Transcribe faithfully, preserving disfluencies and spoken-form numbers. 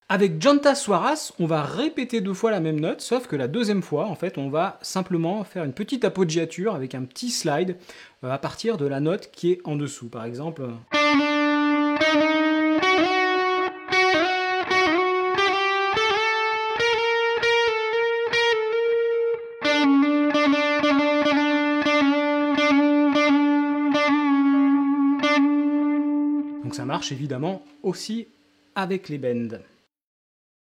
Avec Janta Suarez, on va répéter deux fois la même note, sauf que la deuxième fois, en fait, on va simplement faire une petite appoggiature avec un petit slide euh, à partir de la note qui est en dessous. Par exemple... Donc ça marche évidemment aussi avec les bends.